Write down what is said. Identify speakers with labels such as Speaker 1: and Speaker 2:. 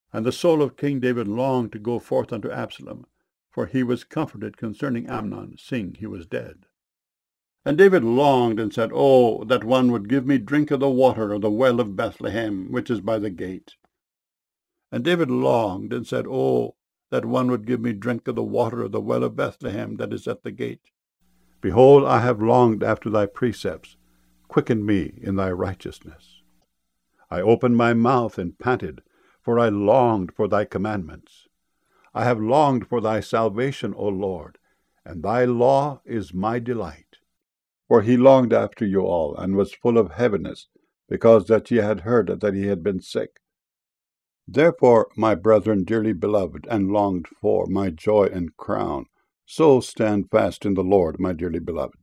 Speaker 1: And the soul of King David longed to go forth unto Absalom, for he was comforted concerning Amnon, seeing he was dead. And David longed and said, Oh, that one would give me drink of the water of the well of Bethlehem, which is by the gate. And David longed and said, Oh, that one would give me drink of the water of the well of Bethlehem that is at the gate. Behold, I have longed after thy precepts. Quicken me in thy righteousness. I opened my mouth and panted, for I longed for thy commandments. I have longed for thy salvation, O Lord, and thy law is my delight. For he longed after you all, and was full of heaviness, because that ye had heard that he had been sick. Therefore, my brethren dearly beloved, and longed for, my joy and crown, so stand fast in the Lord, my dearly beloved.